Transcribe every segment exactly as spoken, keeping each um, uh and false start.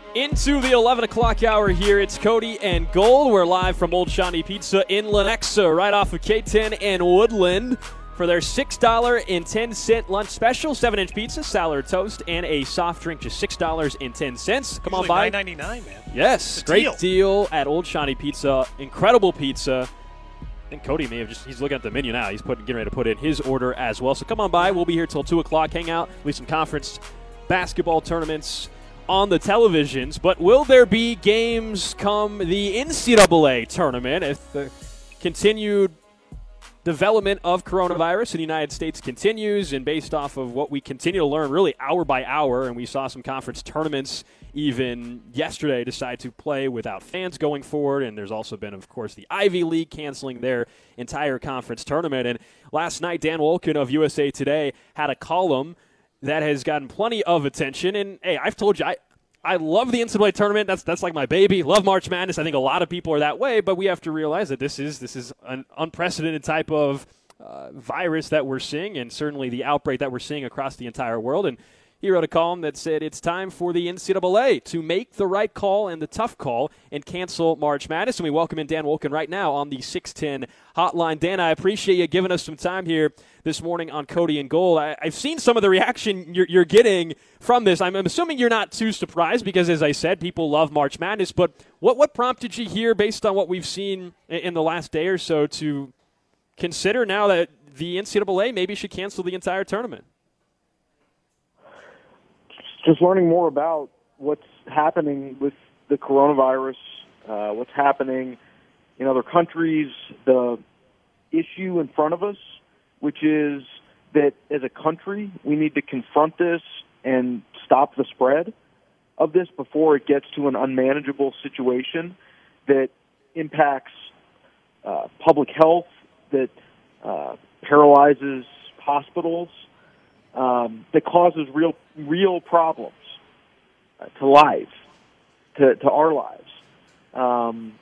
Into the eleven o'clock hour here. It's Cody and Gold. We're live from Old Shawnee Pizza in Lenexa, right off of K ten and Woodland, for their six dollars and ten cents lunch special. seven-inch pizza, salad, toast, and a soft drink, just six dollars and ten cents. Come Usually on by. nine ninety-nine, man. Yes, great deal. deal at Old Shawnee Pizza. Incredible pizza. I think Cody may have just, he's looking at the menu now. He's putting, getting ready to put in his order as well. So come on by. We'll be here till two o'clock. Hang out. We'll be some conference basketball tournaments on the televisions. But will there be games come the N C double A tournament if the continued development of coronavirus in the United States continues, and based off of what we continue to learn really hour by hour, and we saw some conference tournaments even yesterday decide to play without fans going forward, and there's also been, of course, the Ivy League canceling their entire conference tournament. And last night, Dan Wolken of U S A Today had a column that has gotten plenty of attention, and hey, I've told you, I I love the N C double A tournament. That's that's like my baby. Love March Madness. I think a lot of people are that way, but we have to realize that this is this is an unprecedented type of uh, virus that we're seeing, and certainly the outbreak that we're seeing across the entire world. And he wrote a column that said it's time for the N C double A to make the right call and the tough call and cancel March Madness. And we welcome in Dan Wolken right now on the six ten hotline. Dan, I appreciate you giving us some time here this morning on Cody and Gold. I, I've seen some of the reaction you're, you're getting from this. I'm, I'm assuming you're not too surprised because, as I said, people love March Madness. But what, what prompted you here, based on what we've seen in, in the last day or so, to consider now that the N C double A maybe should cancel the entire tournament? Just learning more about what's happening with the coronavirus, uh, what's happening in other countries, the issue in front of us, which is that as a country, we need to confront this and stop the spread of this before it gets to an unmanageable situation that impacts uh, public health, that uh, paralyzes hospitals, um, that causes real real problems uh, to life, to, to our lives. Um,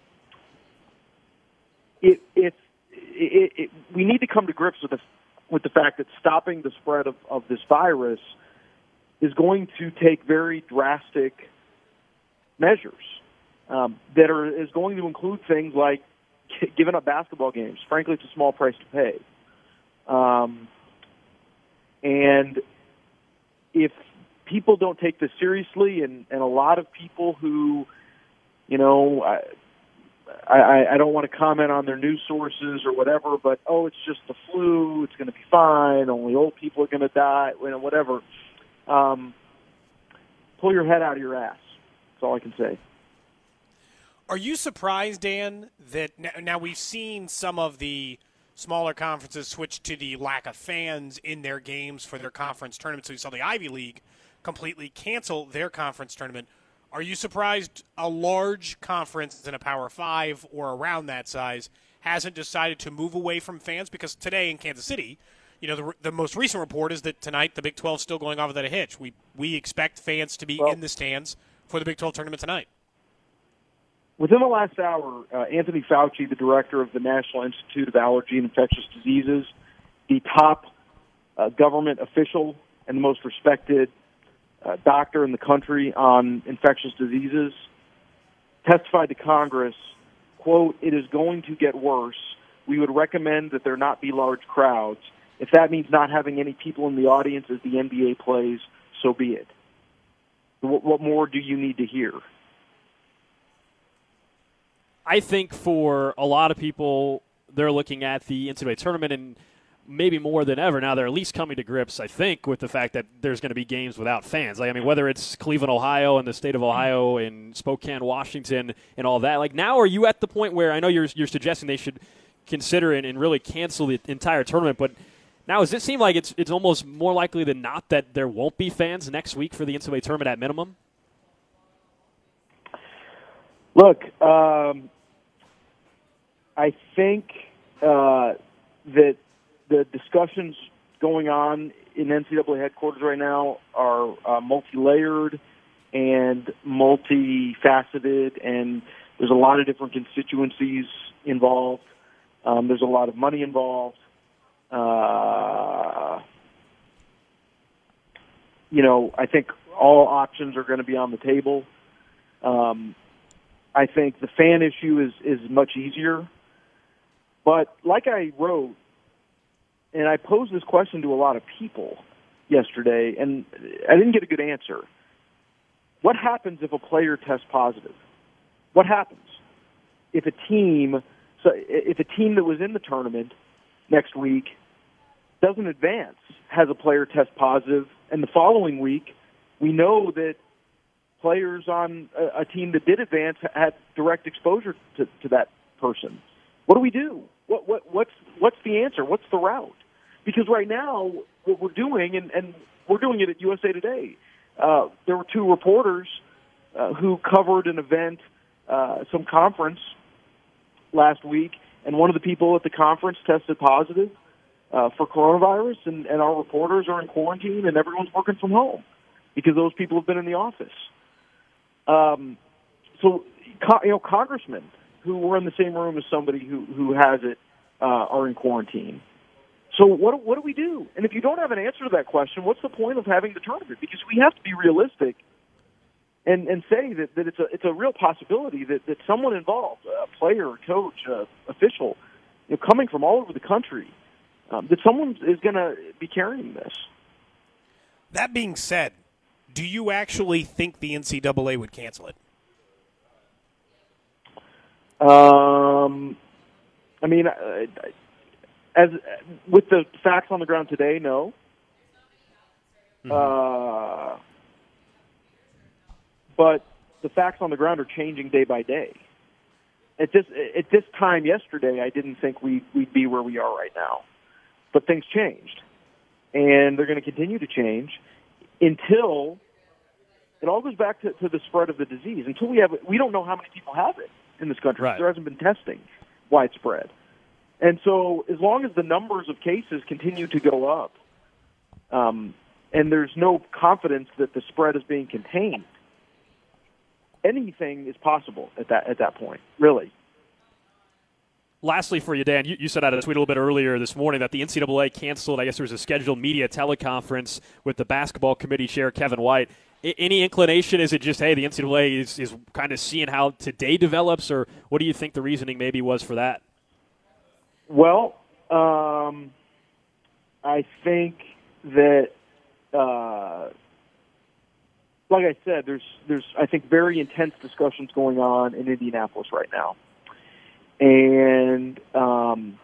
it, it, it, it, we need to come to grips with the, with the fact that stopping the spread of, of this virus is going to take very drastic measures um, that are is going to include things like giving up basketball games. Frankly, it's a small price to pay. Um, and if people don't take this seriously, and, and a lot of people who, you know, I, I, I don't want to comment on their news sources or whatever, but, oh, it's just the flu, it's going to be fine, only old people are going to die, you know, whatever. Um, pull your head out of your ass. That's all I can say. Are you surprised, Dan, that now we've seen some of the smaller conferences switch to the lack of fans in their games for their conference tournaments? So we saw the Ivy League completely cancel their conference tournament. Are you surprised a large conference in a Power Five or around that size hasn't decided to move away from fans? Because today in Kansas City, you know, the, the most recent report is that tonight the Big twelve is still going off without a hitch. We we expect fans to be well, in the stands for the Big twelve tournament tonight. Within the last hour, uh, Anthony Fauci, the director of the National Institute of Allergy and Infectious Diseases, the top uh, government official and the most respected uh, doctor in the country on infectious diseases, testified to Congress, quote, "It is going to get worse. We would recommend that there not be large crowds. If that means not having any people in the audience as the N B A plays, so be it." What, what more do you need to hear? I think for a lot of people, they're looking at the N C double A tournament, and maybe more than ever now, they're at least coming to grips, I think, with the fact that there's going to be games without fans. Like, I mean, whether it's Cleveland, Ohio, and the state of Ohio, and Spokane, Washington, and all that. Like, now are you at the point where I know you're you're suggesting they should consider and, and really cancel the entire tournament, but now does it seem like it's it's almost more likely than not that there won't be fans next week for the N C double A tournament at minimum? Look, um, I think uh, that the discussions going on in N C double A headquarters right now are uh, multi-layered and multifaceted, and there's a lot of different constituencies involved. Um, there's a lot of money involved. Uh, you know, I think all options are going to be on the table. Um, I think the fan issue is, is much easier. But like I wrote, and I posed this question to a lot of people yesterday, and I didn't get a good answer. What happens if a player tests positive? What happens if a team, so if a team that was in the tournament next week doesn't advance, has a player test positive, and the following week we know that players on a, a team that did advance had direct exposure to, to that person? What do we do? What, what, what's, what's the answer? What's the route? Because right now, what we're doing, and, and we're doing it at U S A Today, uh, there were two reporters uh, who covered an event, uh, some conference last week, and one of the people at the conference tested positive uh, for coronavirus, and, and our reporters are in quarantine, and everyone's working from home because those people have been in the office. Um, so, you know, congressmen who were in the same room as somebody who, who has it uh, are in quarantine. So what what do we do? And if you don't have an answer to that question, what's the point of having the tournament? Because we have to be realistic and, and say that, that it's a it's a real possibility that, that someone involved, a player, a coach, a official, you know, coming from all over the country, um, that someone is going to be carrying this. That being said, do you actually think the N C double A would cancel it? Um, I mean, I, I, as with the facts on the ground today, no. Mm-hmm. Uh, but the facts on the ground are changing day by day. At this at this time yesterday, I didn't think we we'd be where we are right now, but things changed, and they're going to continue to change until it all goes back to, to the spread of the disease. Until we have, we don't know how many people have it in this country. Right. There hasn't been testing widespread. And so as long as the numbers of cases continue to go up, um, and there's no confidence that the spread is being contained, anything is possible at that at that point, really. Lastly for you, Dan, you, you said out a tweet a little bit earlier this morning that the N C double A canceled, I guess there was a scheduled media teleconference with the basketball committee chair, Kevin White. I, any inclination, is it just, hey, the N C double A is, is kind of seeing how today develops, or what do you think the reasoning maybe was for that? Well, um, I think that, uh, like I said, there's, there's, I think, very intense discussions going on in Indianapolis right now. And um,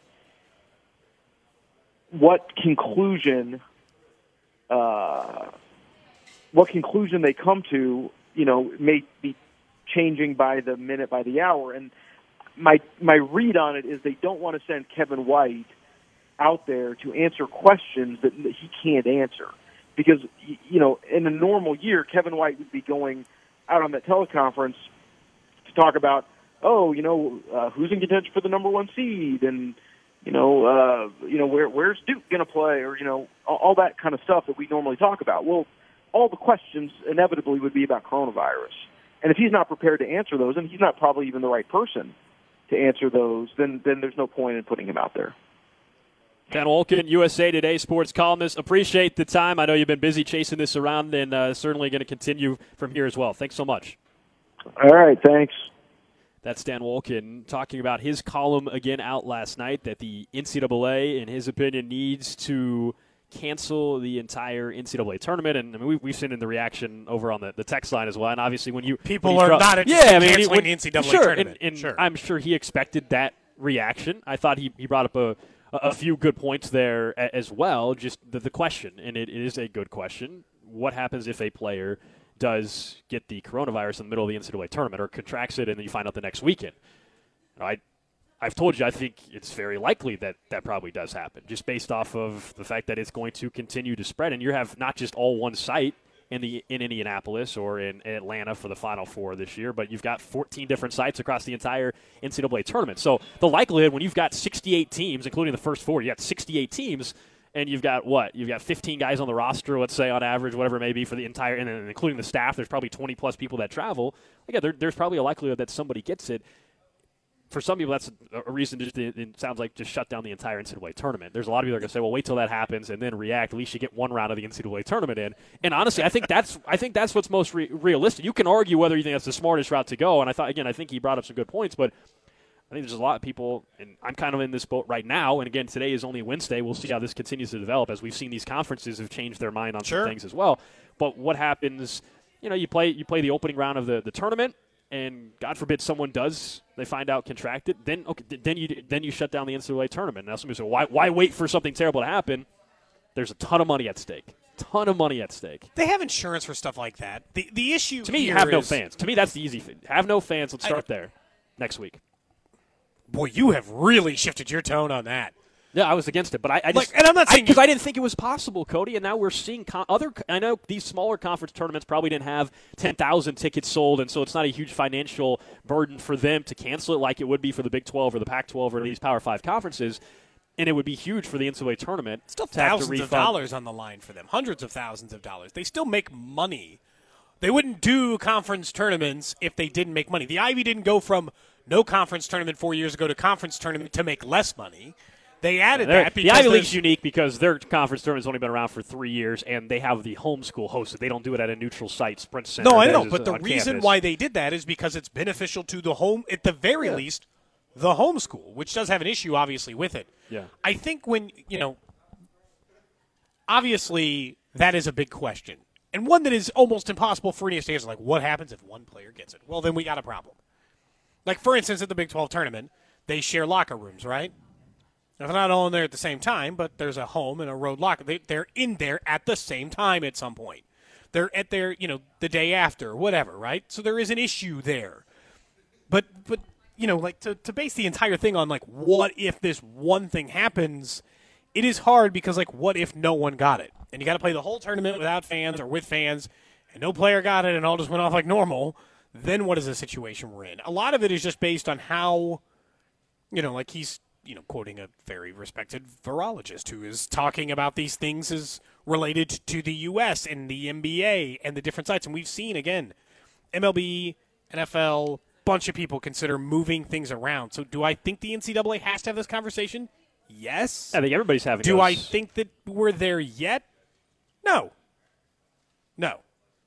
what conclusion, uh, what conclusion they come to, you know, may be changing by the minute, by the hour. And my my read on it is they don't want to send Kevin White out there to answer questions that he can't answer. Because, you know, in a normal year, Kevin White would be going out on that teleconference to talk about, oh, you know, uh, who's in contention for the number one seed, and you know, uh, you know, where where's Duke going to play, or you know, all, all that kind of stuff that we normally talk about. Well, all the questions inevitably would be about coronavirus, and if he's not prepared to answer those, and he's not probably even the right person to answer those, then then there's no point in putting him out there. Dan Wolken, U S A Today sports columnist. Appreciate the time. I know you've been busy chasing this around, and uh, certainly going to continue from here as well. Thanks so much. All right, thanks. That's Dan Wolken talking about his column again out last night, that the N C double A, in his opinion, needs to cancel the entire N C double A tournament. And I mean, we, we've seen in the reaction over on the, the text line as well. And obviously, when you people when you are draw, not yeah, I mean, canceling when, the N C double A sure, tournament. And, and sure, I'm sure he expected that reaction. I thought he, he brought up a, a few good points there as well. Just the, the question, and it, it is a good question: what happens if a player does get the coronavirus in the middle of the N C double A tournament, or contracts it, and then you find out the next weekend? I, I've told you I think it's very likely that that probably does happen, just based off of the fact that it's going to continue to spread. And you have not just all one site in the in Indianapolis or in, in Atlanta for the Final Four this year, but you've got fourteen different sites across the entire N C double A tournament. So the likelihood, when you've got sixty-eight teams, including the first four, you got sixty-eight teams, and you've got what? You've got fifteen guys on the roster, let's say, on average, whatever it may be for the entire, and then including the staff, there's probably twenty-plus people that travel. Again, there, there's probably a likelihood that somebody gets it. for some people, that's a, a reason to just, it sounds like just shut down the entire N C double A tournament. There's a lot of people that are going to say, well, wait till that happens and then react. At least you get one round of the N C double A tournament in. And honestly, I think that's I think that's what's most re- realistic. You can argue whether you think that's the smartest route to go. And I thought, again, I think he brought up some good points, but I think there's a lot of people, and I'm kind of in this boat right now. And again, today is only Wednesday. We'll see how this continues to develop as we've seen these conferences have changed their mind on sure. some things as well. But what happens, you know, you play you play the opening round of the, the tournament, and God forbid someone does, they find out contracted, then okay, then you then you shut down the N C double A tournament. Now somebody say, why why wait for something terrible to happen? There's a ton of money at stake. Ton of money at stake. They have insurance for stuff like that. The the issue to me, you here have no is, fans. To me, that's the easy thing. Have no fans. Let's start there next week. Boy, you have really shifted your tone on that. Yeah, I was against it, but I, I just like, and I'm not saying because I, I didn't think it was possible, Cody. And now we're seeing con- other. I know these smaller conference tournaments probably didn't have ten thousand tickets sold, and so it's not a huge financial burden for them to cancel it like it would be for the Big twelve or the Pac twelve or these Power Five conferences. And it would be huge for the N C double A tournament. Still to have to thousands of refund. dollars on the line for them, hundreds of thousands of dollars. They still make money. They wouldn't do conference tournaments if they didn't make money. The Ivy didn't go from no conference tournament four years ago to conference tournament to make less money. They added Yeah, that because the Ivy there's- League's unique because their conference tournament's only been around for three years, and they have the home school hosted. They don't do it at a neutral site, Sprint Center. No, I that know, is but the on reason campus. why they did that is because it's beneficial to the home, at the very Yeah. least, the home school, which does have an issue, obviously, with it. Yeah. I think when, you know, obviously that is a big question, and one that is almost impossible for any to answer. Like, what happens if one player gets it? Well, then we got a problem. Like, for instance, at the Big twelve tournament, they share locker rooms, right? Now, they're not all in there at the same time, but there's a home and a road locker. They, they're in there at the same time at some point. They're at their, you know, the day after, whatever, right? So there is an issue there. But, but you know, like, to, to base the entire thing on, like, what if this one thing happens, it is hard because, like, what if no one got it? And you got to play the whole tournament without fans or with fans, and no player got it and all just went off like normal. Then what is the situation we're in? A lot of it is just based on how, you know, like he's, you know, quoting a very respected virologist who is talking about these things as related to the U S and the N B A and the different sites. And we've seen, again, M L B, N F L, bunch of people consider moving things around. So do I think the N C double A has to have this conversation? Yes. I think everybody's having. Do those. I think that we're there yet? No. No.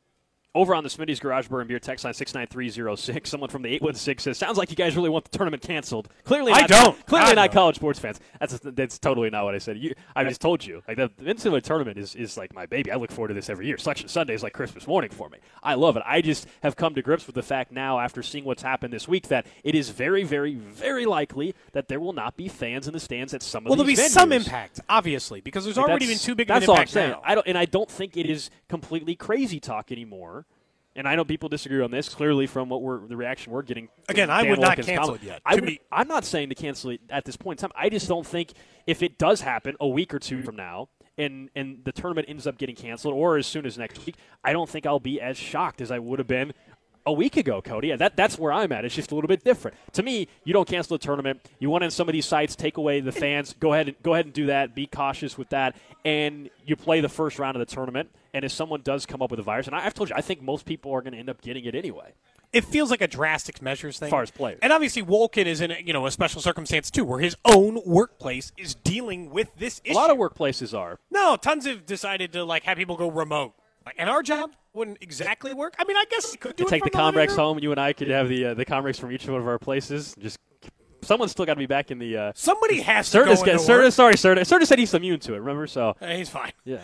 Over on the Smitty's Garage Bar and Beer text line six nine three zero six, someone from the eight one six says, sounds like you guys really want the tournament canceled. Clearly I not, don't. Clearly God, not no. college sports fans. That's that's totally not what I said. You, I just told you. Like the, the N C double A tournament is, is like my baby. I look forward to this every year. Selection Sunday is like Christmas morning for me. I love it. I just have come to grips with the fact now, after seeing what's happened this week, that it is very, very, very likely that there will not be fans in the stands at some of Well, there'll these be venues. some impact, obviously, because there's Like, already been that's- too big of That's an all I'm impact saying. now. I don't, and I don't think it is completely crazy talk anymore. And I know people disagree on this. Clearly, from what we're the reaction we're getting. Again, I Dan would not Wolken's cancel comment, it yet. I To would, me- I'm not saying to cancel it at this point in time. I just don't think if it does happen a week or two from now, and and the tournament ends up getting canceled, or as soon as next week, I don't think I'll be as shocked as I would have been a week ago, Cody. Yeah, that that's where I'm at. It's just a little bit different. To me, you don't cancel the tournament. You want in some of these sites, take away the fans. Go ahead and go ahead and do that. Be cautious with that, and you play the first round of the tournament. And if someone does come up with a virus, and I, I've told you, I think most people are going to end up getting it anyway. It feels like a drastic measures thing. As far as players. And obviously, Wolken is in a, you know, a special circumstance, too, where his own workplace is dealing with this issue. A lot of workplaces are. No, tons have decided to, like, have people go remote. Like, and our job wouldn't exactly work. I mean, I guess we could do To it take the from living Comrex room. home, you and I could have the uh, the Comrex from each one of our places. Just someone's still got to be back in the. Uh, Somebody has to Serta, go into Serta, work. sorry, Serta. Serta said he's immune to it. Remember, so Hey, he's fine. yeah.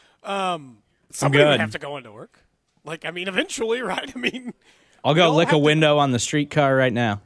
Um, somebody good. would have to go into work. Like, I mean, eventually, right? I mean, I'll we go all lick have a to- window on the streetcar right now.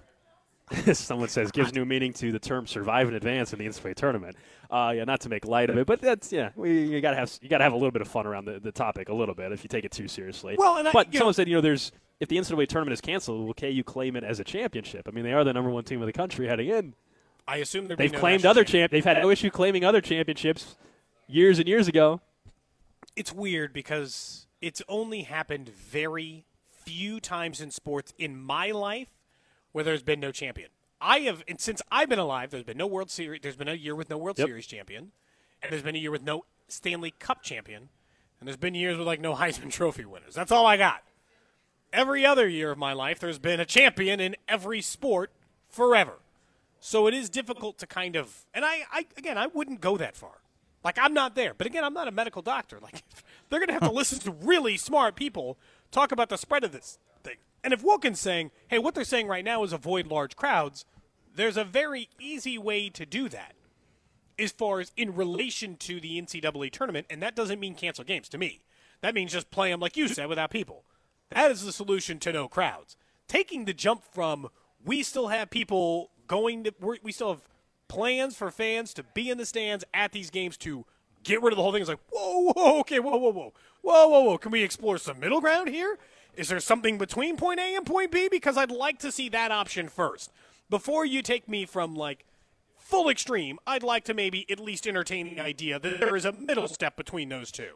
Someone says gives new meaning to the term "survive in advance" in the N C double A tournament. Uh, yeah, not to make light of it, but that's yeah. We you gotta have you gotta have a little bit of fun around the, the topic a little bit if you take it too seriously. Well, and I- but you someone know- said you know there's if the N C double A tournament is canceled, will K U claim it as a championship? I mean, they are the number one team of the country heading in. I assume there'd They've be no claimed national other champion. champ. They've had no issue claiming other championships years and years ago. It's weird because it's only happened very few times in sports in my life where there's been no champion. I have, and since I've been alive, there's been no World Series. There's been a year with no World Yep. Series champion, and there's been a year with no Stanley Cup champion, and there's been years with like no Heisman Trophy winners. That's all I got. Every other year of my life, there's been a champion in every sport forever. So it is difficult to kind of, and I, I again, I wouldn't go that far. Like, I'm not there. But again, I'm not a medical doctor. Like, they're going to have to listen to really smart people talk about the spread of this thing. And if Wilkins saying, hey, what they're saying right now is avoid large crowds, there's a very easy way to do that as far as in relation to the N C double A tournament, and that doesn't mean cancel games to me. That means just play them, like you said, without people. That is the solution to no crowds. Taking the jump from we still have people going to – we still have plans for fans to be in the stands at these games to get rid of the whole thing. It's like, whoa, whoa, okay, whoa, whoa, whoa. Whoa, whoa, whoa. Can we explore some middle ground here? Is there something between point A and point B? Because I'd like to see that option first. Before you take me from, like, full extreme, I'd like to maybe at least entertain the idea that there is a middle step between those two.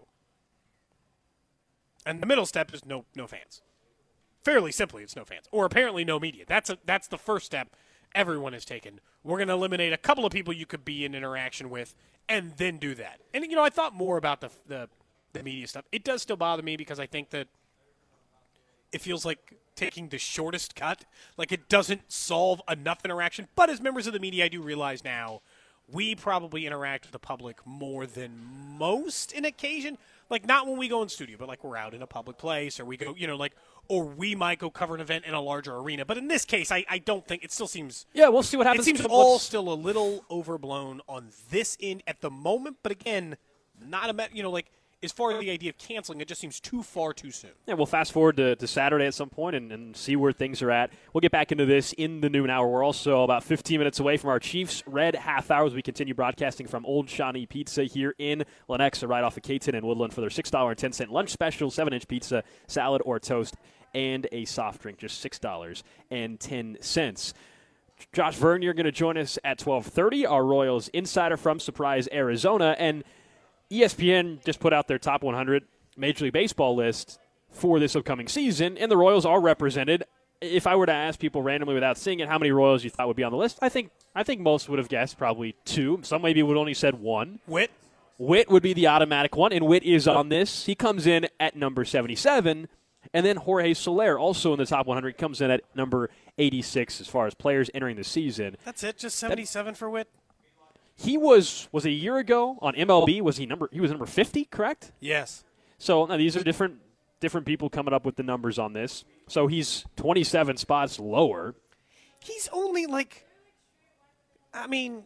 And the middle step is no no fans. Fairly simply, it's no fans. Or apparently no media. That's a, that's the first step everyone has taken. We're going to eliminate a couple of people you could be in interaction with and then do that. And, you know, I thought more about the the, the media stuff. It does still bother me because I think that it feels like taking the shortest cut. Like it doesn't solve enough interaction. But as members of the media, I do realize now we probably interact with the public more than most in occasion. Like, not when we go in studio, but, like, we're out in a public place or we go, you know, like, or we might go cover an event in a larger arena. But in this case, I, I don't think – it still seems – Yeah, we'll see what happens. It seems all still a little overblown on this end at the moment. But, again, not a – you know, like, as far as the idea of canceling, it just seems too far too soon. Yeah, we'll fast forward to, to Saturday at some point and, and see where things are at. We'll get back into this in the noon hour. We're also about fifteen minutes away from our Chiefs Red half hour as we continue broadcasting from Old Shawnee Pizza here in Lenexa, right off of Caton and Woodland for their six dollars and ten cents lunch special, seven-inch pizza, salad or toast, and a soft drink, just six dollars and ten cents. Josh Vern, you're going to join us at twelve thirty, our Royals insider from Surprise, Arizona, and E S P N just put out their top one hundred Major League Baseball list for this upcoming season, and the Royals are represented. If I were to ask people randomly without seeing it how many Royals you thought would be on the list, I think I think most would have guessed probably two. Some maybe would only said one. Witt. Witt would be the automatic one, and Witt is on this. He comes in at number seventy-seven, and then Jorge Soler, also in the top one hundred, comes in at number eighty-six as far as players entering the season. That's it, just seventy-seven that, for Witt? He was was a year ago on M L B. Was he number? He was number fifty, correct? Yes. So now these are different different people coming up with the numbers on this. So he's twenty-seven spots lower. He's only like, I mean,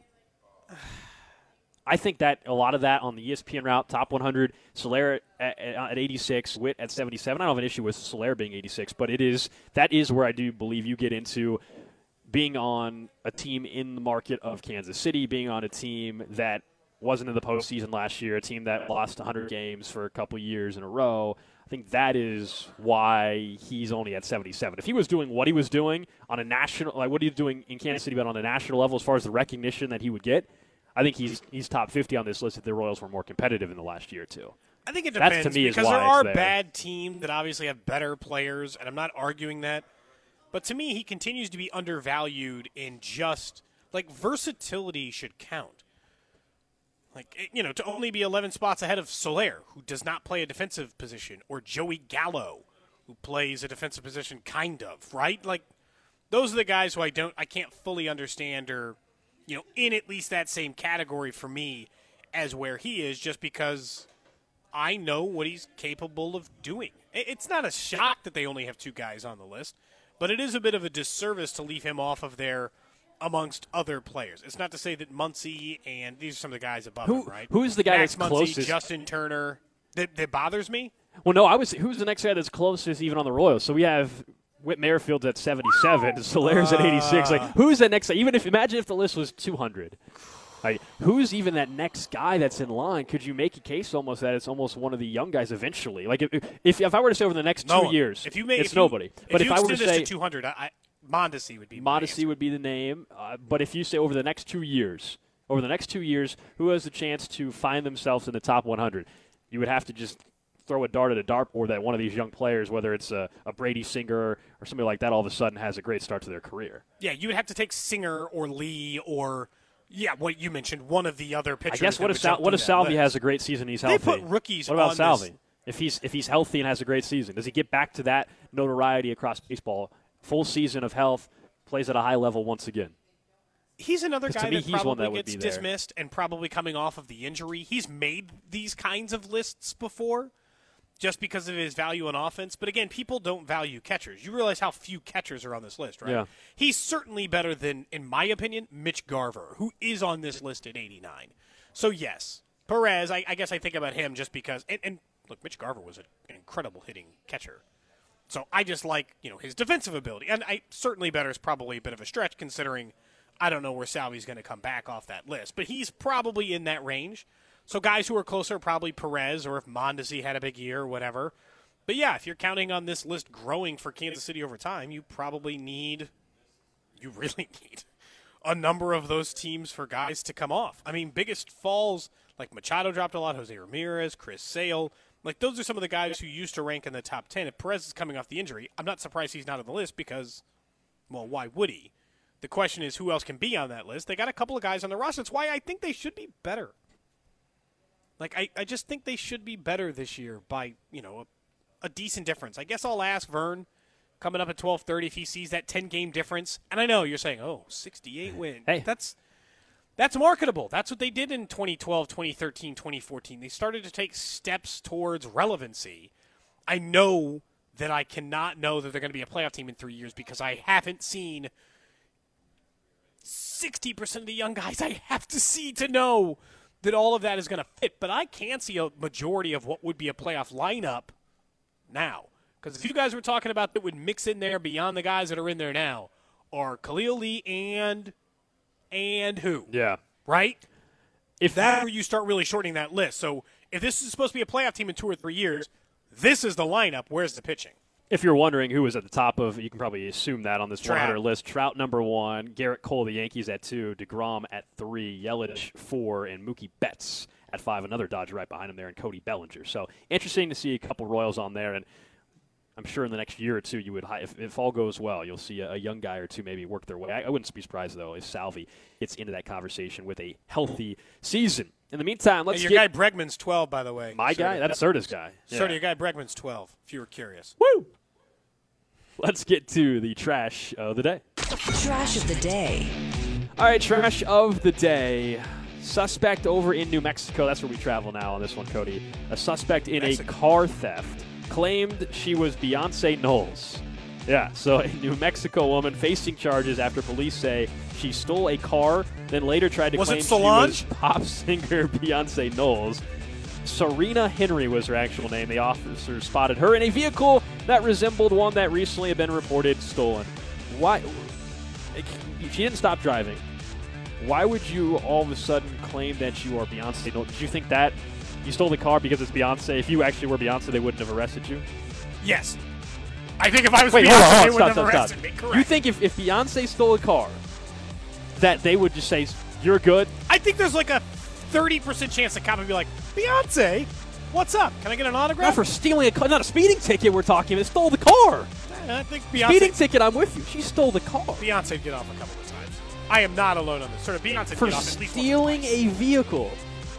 I think that a lot of that on the E S P N route, top one hundred, Soler at, at, at eighty-six, Witt at seventy-seven. I don't have an issue with Soler being eighty-six, but it is that is where I do believe you get into being on a team in the market of Kansas City, being on a team that wasn't in the postseason last year, a team that lost one hundred games for a couple years in a row. I think that is why he's only at seventy-seven. If he was doing what he was doing on a national, like what he was doing in Kansas City, but on a national level as far as the recognition that he would get, I think he's he's top fifty on this list if the Royals were more competitive in the last year or two. I think it depends That's, to me, because is why there are there. bad teams that obviously have better players, and I'm not arguing that. But to me, he continues to be undervalued in just, like, versatility should count. Like, you know, to only be eleven spots ahead of Soler, who does not play a defensive position, or Joey Gallo, who plays a defensive position kind of, right? Like, those are the guys who I don't, I can't fully understand or, you know, in at least that same category for me as where he is, just because I know what he's capable of doing. It's not a shock that they only have two guys on the list. But it is a bit of a disservice to leave him off of there amongst other players. It's not to say that Muncy and these are some of the guys above Who, him, right? Who's the guy Max that's Muncy, closest? Justin Turner. That, that bothers me. Well, no, I was. Who's the next guy that's closest even on the Royals? So we have Whit Merrifield's at seventy-seven, Soler's uh, at eighty-six. Like, who's the next? Even if imagine if the list was two hundred. Like, who's even that next guy that's in line? Could you make a case almost that it's almost one of the young guys eventually? Like, if if, if I were to say over the next no two one. years, if you make, it's if you, nobody. If but you if I were to this say to two hundred, I, I, Mondesi would be Mondesi would be the name. Uh, but if you say over the next two years, over the next two years, who has the chance to find themselves in the top one hundred? You would have to just throw a dart at a dartboard that one of these young players, whether it's a, a Brady Singer or somebody like that, all of a sudden has a great start to their career. Yeah, you would have to take Singer or Lee or, yeah, what you mentioned, one of the other pitchers. I guess what if, Sal- what if Salvi list. has a great season and he's healthy? They put rookies What about on Salvi? This. If he's, if he's healthy and has a great season, does he get back to that notoriety across baseball? Full season of health, plays at a high level once again. He's another guy to me, that he's probably one that would gets be there. dismissed and probably coming off of the injury. He's made these kinds of lists before just because of his value on offense. But again, people don't value catchers. You realize how few catchers are on this list, right? Yeah. He's certainly better than, in my opinion, Mitch Garver, who is on this list at eighty-nine. So, yes, Perez, I, I guess I think about him just because and, – and look, Mitch Garver was an incredible hitting catcher. So I just like, you know, his defensive ability. And I certainly better is probably a bit of a stretch considering I don't know where Salvi's going to come back off that list. But he's probably in that range. So guys who are closer are probably Perez or if Mondesi had a big year or whatever. But, yeah, if you're counting on this list growing for Kansas City over time, you probably need – you really need a number of those teams for guys to come off. I mean, biggest falls, like Machado dropped a lot, Jose Ramirez, Chris Sale – like, those are some of the guys who used to rank in the top ten. If Perez is coming off the injury, I'm not surprised he's not on the list because, well, why would he? The question is who else can be on that list. They got a couple of guys on the roster. That's why I think they should be better. Like, I, I just think they should be better this year by, you know, a, a decent difference. I guess I'll ask Vern coming up at twelve thirty if he sees that ten-game difference. And I know you're saying, oh, sixty-eight win. Hey. That's That's marketable. That's what they did in twenty twelve, twenty thirteen, twenty fourteen. They started to take steps towards relevancy. I know that I cannot know that they're going to be a playoff team in three years because I haven't seen sixty percent of the young guys I have to see to know that all of that is going to fit. But I can see a majority of what would be a playoff lineup now. Because if you guys were talking about that would mix in there beyond the guys that are in there now are Khalil Lee and – and who? Yeah. Right? If That's where you start really shortening that list. So if this is supposed to be a playoff team in two or three years, this is the lineup. Where's the pitching? If you're wondering who was at the top of, you can probably assume that on this Trout. one hundred list. Trout number one, Garrett Cole, the Yankees at two, DeGrom at three, Yelich four, and Mookie Betts at five. Another Dodger right behind him there, and Cody Bellinger. So interesting to see a couple Royals on there, and I'm sure in the next year or two, you would, if, if all goes well, you'll see a, a young guy or two maybe work their way. I, I wouldn't be surprised, though, if Salvi gets into that conversation with a healthy season. In the meantime, let's hey, your get guy Bregman's twelve, by the way. my Serta. guy. That's Serta's guy. Yeah. Serta, your guy Bregman's twelve, if you were curious. Woo! Let's get to the trash of the day. Trash of the day. All right, trash of the day. Suspect over in New Mexico. That's where we travel now on this one, Cody. A suspect in Mexico. a car theft claimed she was Beyonce Knowles. Yeah, so a New Mexico woman facing charges after police say she stole a car, then later tried to Was claim it she Solange? was pop singer Beyonce Knowles. Serena Henry was her actual name. The officer spotted her in a vehicle that resembled one that recently had been reported stolen. Why? She didn't stop driving. Why would you all of a sudden claim that you are Beyonce Knowles? Did you think that you stole the car because it's Beyonce? If you actually were Beyonce, they wouldn't have arrested you? Yes. I think if I was Wait, Beyonce, hold on, hold on, they would stop, have stop, arrested stop. me. Correct. You think if, if Beyonce stole a car, that they would just say, you're good? I think there's like a thirty percent chance the cop would be like, Beyonce, what's up? Can I get an autograph? Not for stealing a car, not a speeding ticket we're talking about. Stole the car. I think Beyonce, Speeding ticket, I'm with you. She stole the car. Beyonce would get off a couple of times. I am not alone on this. Sort of Beyonce would For get off at least stealing once or a vehicle.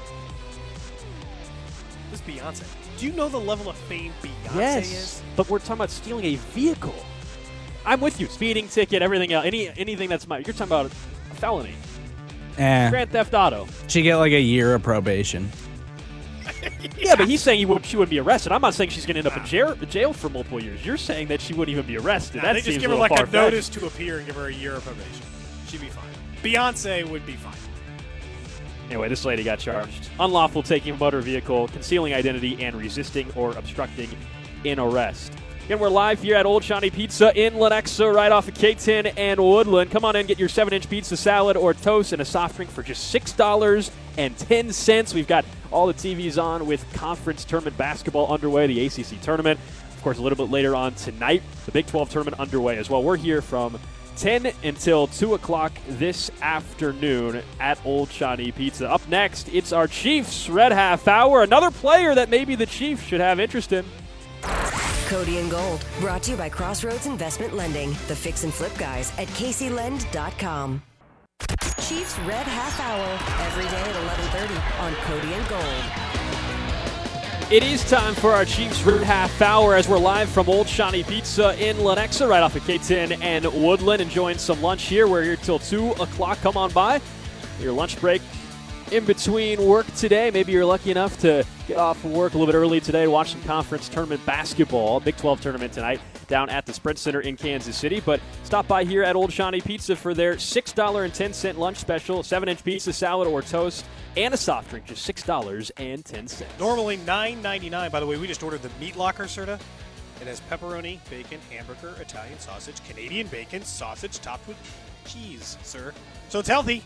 twice. This is Beyonce. Do you know the level of fame Beyonce Yes, is? but we're talking about stealing a vehicle. I'm with you. Speeding ticket, everything else. Any anything that's my. You're talking about a felony. Eh, Grand Theft Auto. she get like a year of probation. Yeah, but he's saying he would, she wouldn't be arrested. I'm not saying she's going to end up in jail, jail for multiple years. You're saying that she wouldn't even be arrested. Nah, that they just seems give a her little like a far-fetched. notice to appear and give her a year of probation. She'd be fine. Beyonce would be fine. Anyway, this lady got charged. Unlawful taking of motor vehicle, concealing identity, and resisting or obstructing an arrest. Again, we're live here at Old Shawnee Pizza in Lenexa, right off of K ten and Woodland. Come on in, get your seven-inch pizza, salad, or toast, and a soft drink for just six dollars and ten cents. We've got all the T Vs on with conference tournament basketball underway, the A C C tournament. Of course, a little bit later on tonight, the Big twelve tournament underway as well. We're here from ten until two o'clock this afternoon at Old Shawnee Pizza. Up next, it's our Chiefs Red Half Hour. Another player that maybe the Chiefs should have interest in. Cody and Gold, brought to you by Crossroads Investment Lending, the fix and flip guys at casey lend dot com. Chiefs Red Half Hour, every day at eleven thirty on Cody and Gold. It is time for our Chiefs Root Half Hour as we're live from Old Shawnee Pizza in Lenexa, right off of K ten and Woodland, enjoying some lunch here. We're here till two o'clock. Come on by. Your lunch break in between work today. Maybe you're lucky enough to get off of work a little bit early today to watch some conference tournament basketball. Big twelve tournament tonight down at the Sprint Center in Kansas City. But stop by here at Old Shawnee Pizza for their six dollars and ten cents lunch special. seven-inch pizza, salad, or toast, and a soft drink, just six dollars and ten cents. Normally nine ninety-nine. By the way, we just ordered the Meat Locker, Serta. It has pepperoni, bacon, hamburger, Italian sausage, Canadian bacon, sausage topped with cheese, sir. So it's healthy.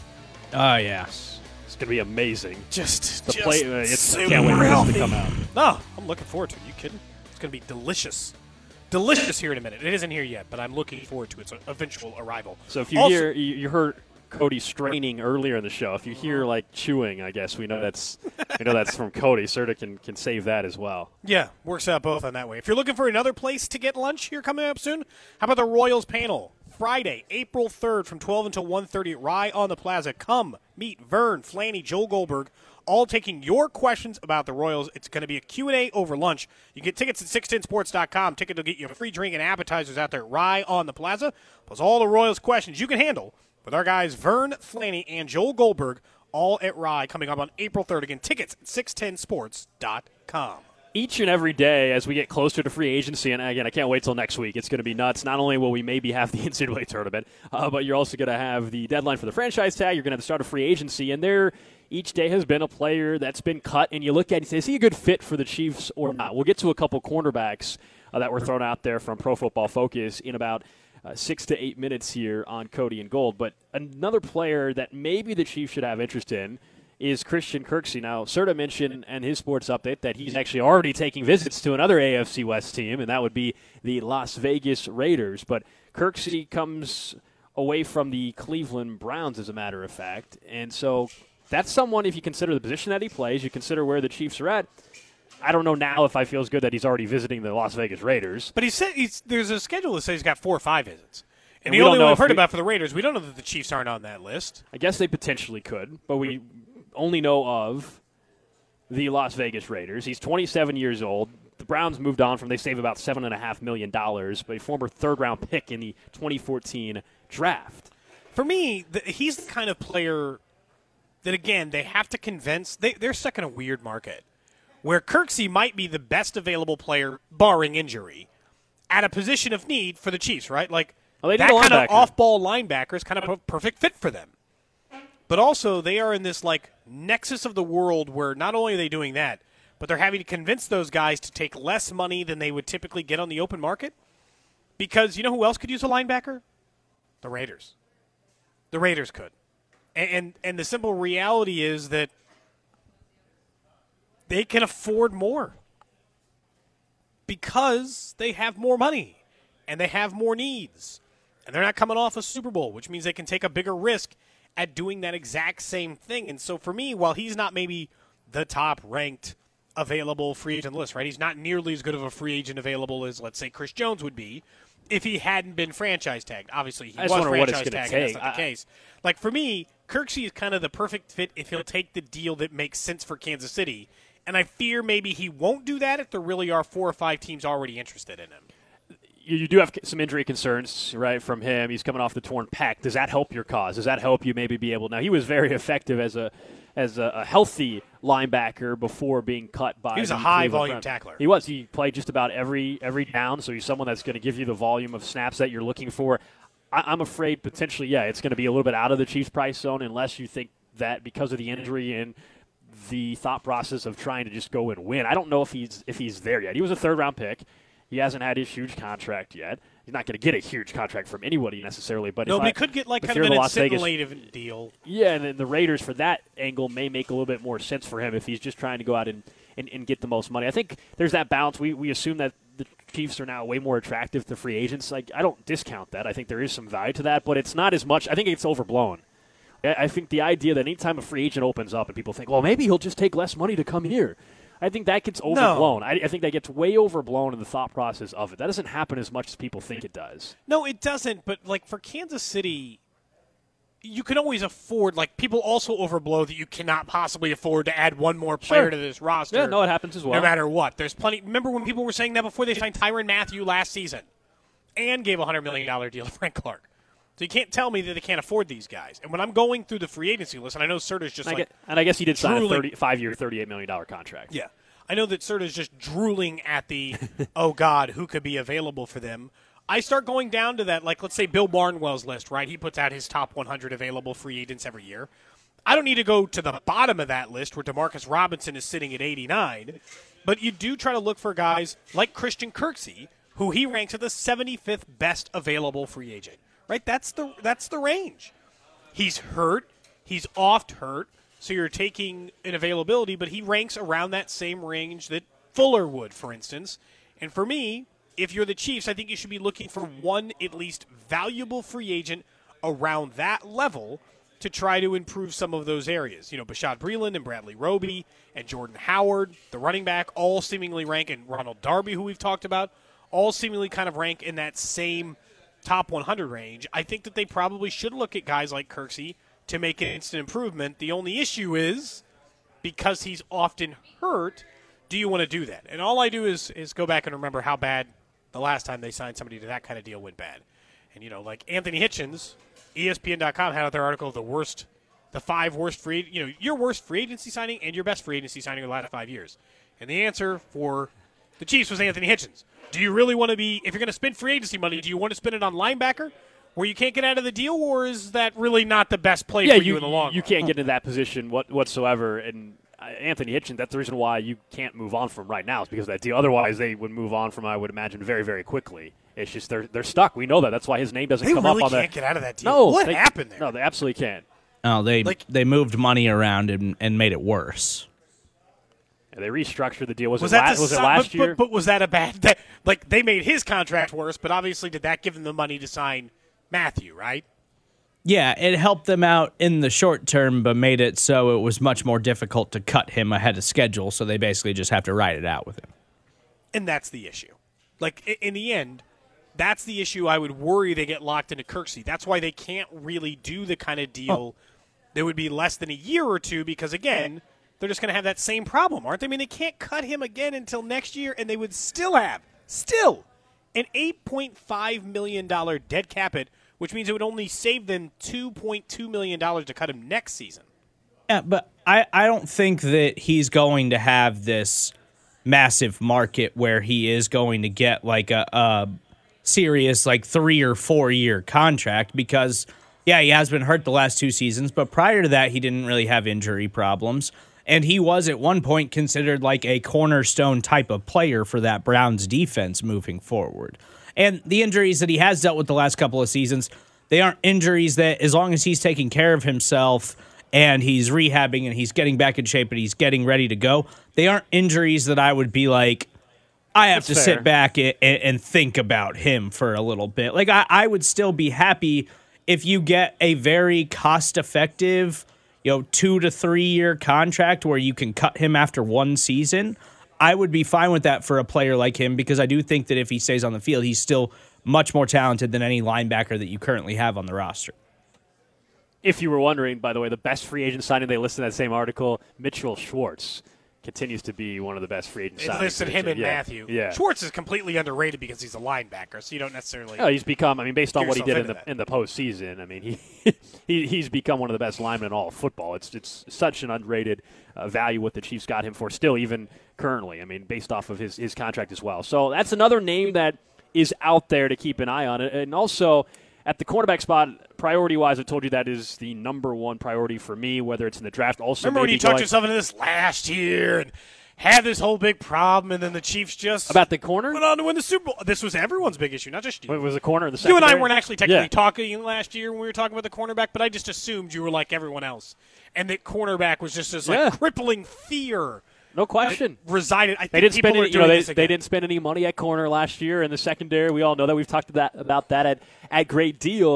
Oh, yeah. It's going to be amazing. Just, The just play, uh, it's, I super can't wait for this healthy. to come out. No, I'm looking forward to it. You kidding? It's going to be delicious. Delicious here in a minute. It isn't here yet, but I'm looking forward to its eventual arrival. So if you Also- hear, you, you heard Cody straining earlier in the show. If you hear like chewing, I guess we know that's we know that's from Cody. Serta can can save that as well. Yeah, works out both on that way. If you're looking for another place to get lunch here coming up soon, how about the Royals panel? Friday, April third from twelve until one thirty at Rye on the Plaza. Come meet Vern, Flanny, Joel Goldberg, all taking your questions about the Royals. It's going to be a Q and A over lunch. You get tickets at six ten sports dot com. Ticket will get you a free drink and appetizers out there at Rye on the Plaza, plus all the Royals questions you can handle with our guys Vern, Flanny, and Joel Goldberg, all at Rye coming up on April third. Again, tickets at six ten sports dot com. Each and every day as we get closer to free agency, and again, I can't wait till next week. It's going to be nuts. Not only will we maybe have the N C double A tournament, uh, but you're also going to have the deadline for the franchise tag. You're going to have the start of free agency, and there each day has been a player that's been cut, and you look at it and say, is he a good fit for the Chiefs or not? We'll get to a couple cornerbacks uh, that were thrown out there from Pro Football Focus in about uh, six to eight minutes here on Cody and Gold. But another player that maybe the Chiefs should have interest in is Christian Kirksey. Now, Serta mentioned in his sports update that he's actually already taking visits to another A F C West team, and that would be the Las Vegas Raiders. But Kirksey comes away from the Cleveland Browns, as a matter of fact. And so that's someone, if you consider the position that he plays, you consider where the Chiefs are at. I don't know now if I feel as good that he's already visiting the Las Vegas Raiders. But he said he's, there's a schedule that says he's got four or five visits. And, And the we don't only know one if we've heard we- about for the Raiders, we don't know that the Chiefs aren't on that list. I guess they potentially could, but we only know of the Las Vegas Raiders. He's twenty-seven years old. The Browns moved on from, they save about seven point five million dollars, but a former third-round pick in the twenty fourteen draft. For me, the, he's the kind of player that, again, they have to convince. They, they're stuck in a weird market where Kirksey might be the best available player, barring injury, at a position of need for the Chiefs, right? Like, Well, they need that a kind of linebacker. off-ball linebacker is kind of a perfect fit for them. But also, they are in this, like, nexus of the world where not only are they doing that, but they're having to convince those guys to take less money than they would typically get on the open market. Because you know who else could use a linebacker? The Raiders. The Raiders could. And, and, and the simple reality is that they can afford more because they have more money and they have more needs. And they're not coming off a Super Bowl, which means they can take a bigger risk at doing that exact same thing. And so for me, while he's not maybe the top-ranked available free agent list, right? He's not nearly as good of a free agent available as, let's say, Chris Jones would be if he hadn't been franchise tagged. Obviously, he I was just wonder what it's franchise gonna tagged, and that's take. not the I- case. Like, for me, Kirksey is kind of the perfect fit if he'll take the deal that makes sense for Kansas City. And I fear maybe he won't do that if there really are four or five teams already interested in him. You, you do have some injury concerns, right, from him. He's coming off the torn pec. Does that help your cause? Does that help you maybe be able – now, he was very effective as a as a, a healthy linebacker before being cut by He was the a high-volume Cleveland Browns. tackler. He was. He played just about every every down, so he's someone that's going to give you the volume of snaps that you're looking for. I, I'm afraid potentially, yeah, it's going to be a little bit out of the Chiefs' price zone unless you think that because of the injury and the thought process of trying to just go and win. I don't know if he's if he's there yet. He was a third-round pick. He hasn't had his huge contract yet. He's not going to get a huge contract from anybody necessarily. But No, if but I, he could get like if kind you're of an the Las Vegas- incentive deal. Yeah, and then the Raiders for that angle may make a little bit more sense for him if he's just trying to go out and, and, and get the most money. I think there's that balance. We we assume that the Chiefs are now way more attractive to free agents. Like, I don't discount that. I think there is some value to that, but it's not as much. I think it's overblown. I I think the idea that anytime a free agent opens up and people think, well, maybe he'll just take less money to come here, I think that gets overblown. I, I think that gets way overblown in the thought process of it. That doesn't happen as much as people think it does. No, it doesn't. But like for Kansas City, you can always afford, like, people also overblow that you cannot possibly afford to add one more player Sure. to this roster. Yeah, no, it happens as well. No matter what. There's plenty. Remember when people were saying that before they signed Tyrann Mathieu last season and gave a one hundred million dollars deal to Frank Clark? So you can't tell me that they can't afford these guys. And when I'm going through the free agency list, and I know Serta's just and, like. I get, and I guess he did sign drooling. a thirty, five-year, thirty-eight million dollars contract. Yeah. I know that Serta's just drooling at the, oh, God, who could be available for them. I start going down to that, like, let's say Bill Barnwell's list, right? He puts out his top one hundred available free agents every year. I don't need to go to the bottom of that list where DeMarcus Robinson is sitting at eighty-nine, but you do try to look for guys like Christian Kirksey, who he ranks at the seventy-fifth best available free agent, right? That's the that's the range. He's hurt. He's oft hurt, so you're taking an availability, but he ranks around that same range that Fuller would, for instance. And for me, if you're the Chiefs, I think you should be looking for one at least valuable free agent around that level to try to improve some of those areas. You know, Bashaud Breeland and Bradley Roby and Jordan Howard, the running back, all seemingly rank, and Ronald Darby, who we've talked about, all seemingly kind of rank in that same top one hundred range. I think that they probably should look at guys like Kirksey to make an instant improvement. The only issue is, because he's often hurt, do you want to do that? And all I do is is go back and remember how bad the last time they signed somebody to that kind of deal went bad. And, you know, like Anthony Hitchens, E S P N dot com had out their article of the worst, the five worst free, you know, your worst free agency signing and your best free agency signing in the last five years. And the answer for the Chiefs was Anthony Hitchens. Do you really want to be, if you're going to spend free agency money, do you want to spend it on linebacker where you can't get out of the deal, or is that really not the best play yeah, for you, you in the long you run? can't get into that position what, whatsoever. And uh, Anthony Hitchens, that's the reason why you can't move on from right now, is because of that deal. Otherwise, they would move on from, I would imagine, very, very quickly. It's just they're they're stuck. We know that. That's why his name doesn't They come really up on can't the. get out of that deal. No, What they, happened there? No, they absolutely can't. Oh, they Like- they moved money around and, and made it worse. Yeah, they restructured the deal. Was, Was it, that la- the was si- it last but, year? But, but was that a bad? That, like they made his contract worse, but obviously did that give them the money to sign Matthew? Right? Yeah, it helped them out in the short term, but made it so it was much more difficult to cut him ahead of schedule, so they basically just have to ride it out with him. And that's the issue. Like i- in the end, that's the issue. I would worry they get locked into Kirksey. That's why they can't really do the kind of deal that would be less than a year or two, because again, they're just going to have that same problem, aren't they? I mean, they can't cut him again until next year, and they would still have still an eight point five million dollars dead cap hit, which means it would only save them two point two million dollars to cut him next season. Yeah, but I, I don't think that he's going to have this massive market where he is going to get like a, a serious like three or four year contract, because yeah, he has been hurt the last two seasons, but prior to that he didn't really have injury problems, and he was at one point considered like a cornerstone type of player for that Browns defense moving forward. And the injuries that he has dealt with the last couple of seasons, they aren't injuries that, as long as he's taking care of himself and he's rehabbing and he's getting back in shape and he's getting ready to go, they aren't injuries that I would be like, I have That's to fair. sit back and, and think about him for a little bit. Like, I, I would still be happy if you get a very cost-effective, you know, two to three-year contract where you can cut him after one season. I would be fine with that for a player like him, because I do think that if he stays on the field, he's still much more talented than any linebacker that you currently have on the roster. If you were wondering, by the way, the best free agent signing they listed in that same article, Mitchell Schwartz, continues to be one of the best free agent It signings. listed him and yeah. Matthew. Yeah. Schwartz is completely underrated because he's a linebacker, so you don't necessarily. Oh, he's become. I mean, based on Get what he did in yourself the into in the postseason, I mean, he, he he's become one of the best linemen in all of football. It's it's such an underrated uh, value what the Chiefs got him for, still even currently. I mean, based off of his his contract as well. So that's another name that is out there to keep an eye on. And also at the cornerback spot, priority wise, I told you that is the number one priority for me. Whether it's in the draft, also Remember when maybe you talked going- yourself into this last year and had this whole big problem, and then the Chiefs just about the corner. went on to win the Super Bowl. This was everyone's big issue, not just you. Wait, was the corner in the You and I secondary? weren't actually technically Yeah. talking last year when we were talking about the cornerback, but I just assumed you were like everyone else, and that cornerback was just this like Yeah. crippling fear No question. resided. I think They didn't people spend are any, you know, doing they, this they again. didn't spend any money at corner last year in the secondary. We all know that. We've talked to that, about that at, at great deal.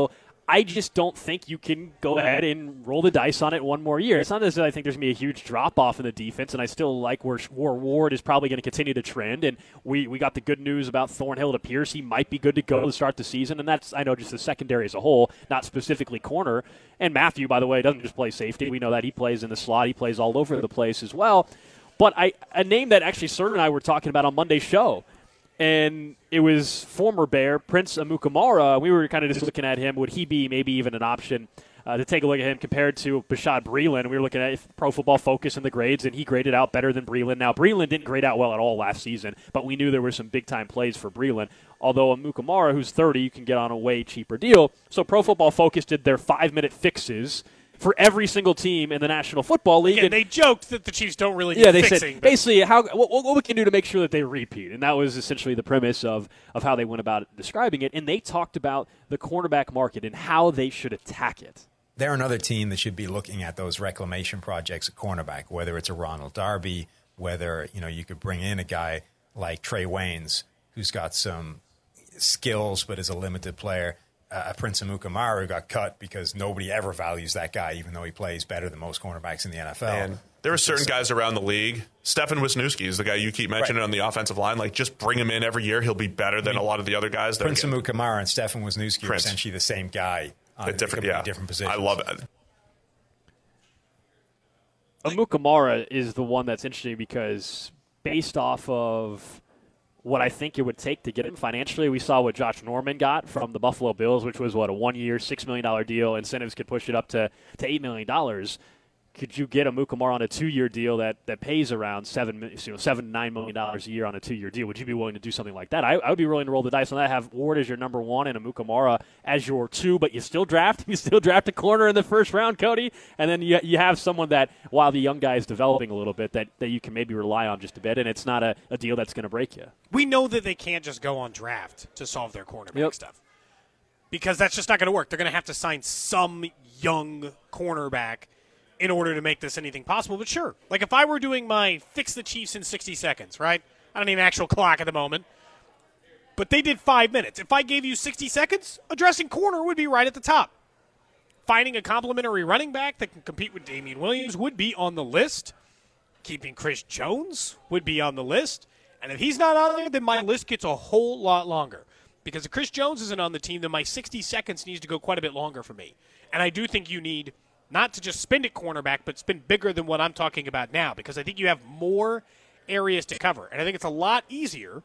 I just don't think you can go ahead and roll the dice on it one more year. It's not as if I think there's going to be a huge drop-off in the defense, and I still like where, where Ward is probably going to continue to trend. And we, we got the good news about Thornhill. It appears he might be good to go to start the season, and that's, I know, just the secondary as a whole, not specifically corner. And Matthew, by the way, doesn't just play safety. We know that he plays in the slot. He plays all over the place as well. But I, a name that actually Sir and I were talking about on Monday's show, and it was former Bear, Prince Amukamara. We were kind of just looking at him. Would he be maybe even an option uh, to take a look at him compared to Bashaud Breeland? We were looking at Pro Football Focus and the grades, and he graded out better than Breeland. Now, Breeland didn't grade out well at all last season, but we knew there were some big-time plays for Breeland. Although Amukamara, who's thirty, you can get on a way cheaper deal. So Pro Football Focus did their five-minute fixes for every single team in the National Football League. Again, and they joked that the Chiefs don't really need yeah, they fixing. Said, basically, how what, what we can do to make sure that they repeat. And that was essentially the premise of, of how they went about describing it. And they talked about the cornerback market and how they should attack it. They're another team that should be looking at those reclamation projects at cornerback, whether it's a Ronald Darby, whether you know you could bring in a guy like Trey Waynes, who's got some skills but is a limited player. Uh, Prince Amukamara who got cut because nobody ever values that guy, even though he plays better than most cornerbacks in the N F L. And there are certain guys around the league. Stefan Wisniewski is the guy you keep mentioning right. on the offensive line. Like, just bring him in every year. He'll be better than I mean, a lot of the other guys. Prince Amukamara and Stefan Wisniewski Prince. are essentially the same guy on different, yeah. different positions. I love it. Amukamara is the one that's interesting because based off of what I think it would take to get him financially. We saw what Josh Norman got from the Buffalo Bills, which was, what, a one-year, six million dollars deal. Incentives could push it up to, to eight million dollars. Could you get Amukamara on a two-year deal that, that pays around seven, you know, seven, nine million dollars a year on a two-year deal? Would you be willing to do something like that? I, I would be willing to roll the dice on that. Have Ward as your number one and Amukamara as your two, but you still draft. You still draft a corner in the first round, Cody, and then you you have someone that, while the young guy is developing a little bit, that, that you can maybe rely on just a bit, and it's not a, a deal that's going to break you. We know that they can't just go on draft to solve their cornerback yep. stuff because that's just not going to work. They're going to have to sign some young cornerback in order to make this anything possible. But sure, like if I were doing my fix the Chiefs in sixty seconds, right? I don't need an actual clock at the moment. But they did five minutes. If I gave you sixty seconds, addressing corner would be right at the top. Finding a complimentary running back that can compete with Damian Williams would be on the list. Keeping Chris Jones would be on the list. And if he's not on there, then my list gets a whole lot longer. Because if Chris Jones isn't on the team, then my sixty seconds needs to go quite a bit longer for me. And I do think you need not to just spend at cornerback, but spend bigger than what I'm talking about now, because I think you have more areas to cover. And I think it's a lot easier.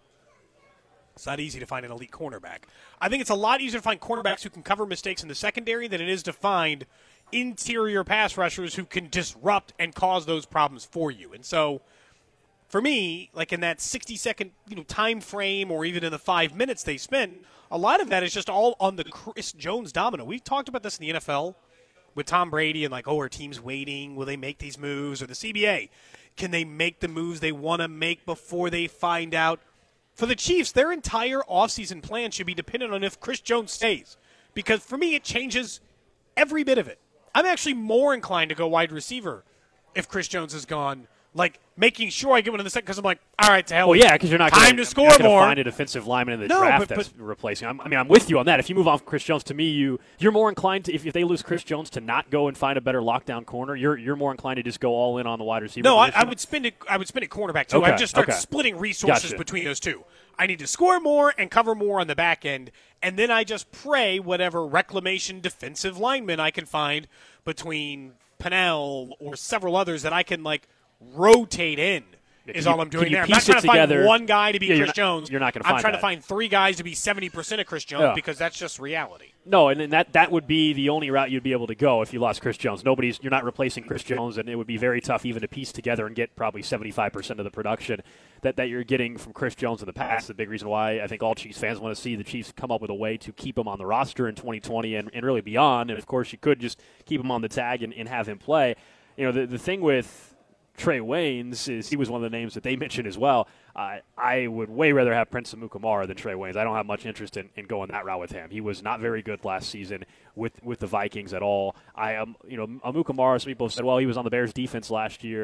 It's not easy to find an elite cornerback. I think it's a lot easier to find cornerbacks who can cover mistakes in the secondary than it is to find interior pass rushers who can disrupt and cause those problems for you. And so, for me, like in that sixty-second you know, time frame or even in the five minutes they spent, a lot of that is just all on the Chris Jones domino. We've talked about this in the N F L with Tom Brady and like, oh, are teams waiting? Will they make these moves? Or the C B A, can they make the moves they want to make before they find out? For the Chiefs, their entire offseason plan should be dependent on if Chris Jones stays. Because for me, it changes every bit of it. I'm actually more inclined to go wide receiver if Chris Jones is gone. Like, making sure I get one in the second because I'm like, all right, to hell well, with yeah, because you're not time gonna, to score you're not more. Find a defensive lineman in the no, draft but, that's but, replacing. I'm, I mean, I'm with you on that. If you move on from Chris Jones, to me, you you're more inclined to if, if they lose Chris Jones to not go and find a better lockdown corner. You're you're more inclined to just go all in on the wide receiver. No, I, I would spend it. I would spend it cornerback too. Okay, I'd just start okay. splitting resources Gotcha. between those two. I need to score more and cover more on the back end, and then I just pray whatever reclamation defensive lineman I can find between Pennell or several others that I can like rotate in. Yeah, is you, all I'm doing there. I'm piece not trying to together? find one guy to be yeah, Chris not, Jones. You're not going to I'm find trying that. to find three guys to be seventy percent of Chris Jones yeah. because that's just reality. No, and then that, that would be the only route you'd be able to go if you lost Chris Jones. Nobody's you're not replacing Chris Jones, and it would be very tough even to piece together and get probably seventy-five percent of the production that, that you're getting from Chris Jones in the past. The big reason why I think all Chiefs fans want to see the Chiefs come up with a way to keep him on the roster in twenty twenty and, and really beyond. And, of course, you could just keep him on the tag and, and have him play. You know, the, the thing with Trey Waynes is he was one of the names that they mentioned as well. Uh, I would way rather have Prince Amukamara than Trey Waynes. I don't have much interest in, in going that route with him. He was not very good last season with, with the Vikings at all. I um, you know, Amukamara, some people have said, well, he was on the Bears defense last year,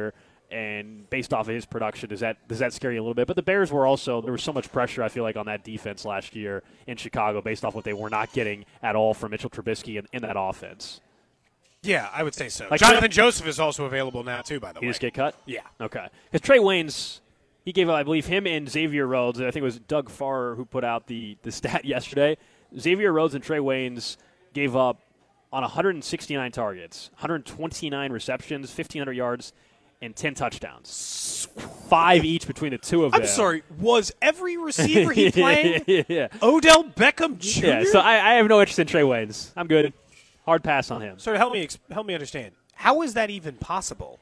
And based off of his production, does that does that scare you a little bit? But the Bears were also, there was so much pressure, I feel like, on that defense last year in Chicago based off what they were not getting at all from Mitchell Trubisky in, in that offense. Yeah, I would say so. Like, Jonathan Joseph is also available now, too, by the he way. He just get cut? Yeah. Okay. Because Trey Waynes, he gave up, I believe, him and Xavier Rhodes. I think it was Doug Farr who put out the, the stat yesterday. Xavier Rhodes and Trey Waynes gave up on one hundred sixty-nine targets, one hundred twenty-nine receptions, fifteen hundred yards, and ten touchdowns. Five each between the two of them. I'm sorry, was every receiver he playing yeah, yeah. Odell Beckham Junior? Yeah, so I, I have no interest in Trey Waynes. I'm good. Hard pass on him. So help me help me understand. How is that even possible?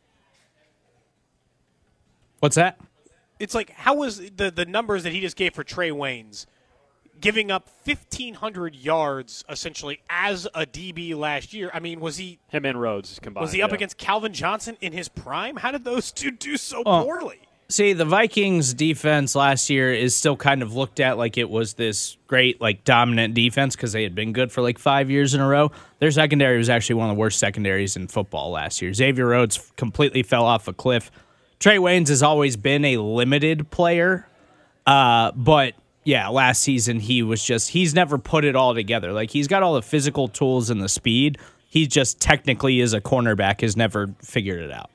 What's that? It's like, how was the, the numbers that he just gave for Trey Waynes, giving up fifteen hundred yards essentially as a D B last year? I mean, was he him and Rhodes combined? Was he up yeah. against Calvin Johnson in his prime? How did those two do so Oh. poorly? See, the Vikings defense last year is still kind of looked at like it was this great, like, dominant defense because they had been good for like five years in a row. Their secondary was actually one of the worst secondaries in football last year. Xavier Rhodes completely fell off a cliff. Trey Waynes has always been a limited player, uh, but yeah, last season he was just, he's never put it all together. Like, he's got all the physical tools and the speed. He just technically, as a cornerback, has never figured it out.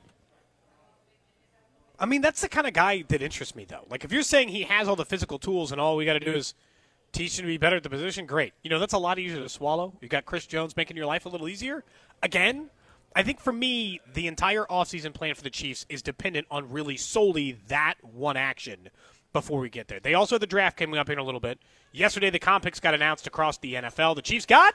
I mean, that's the kind of guy that interests me, though. Like, if you're saying he has all the physical tools and all we got to do is teach him to be better at the position, great. You know, that's a lot easier to swallow. You've got Chris Jones making your life a little easier. Again, I think for me, the entire offseason plan for the Chiefs is dependent on really solely that one action before we get there. They also have the draft coming up in a little bit. Yesterday, the comp picks got announced across the N F L. The Chiefs got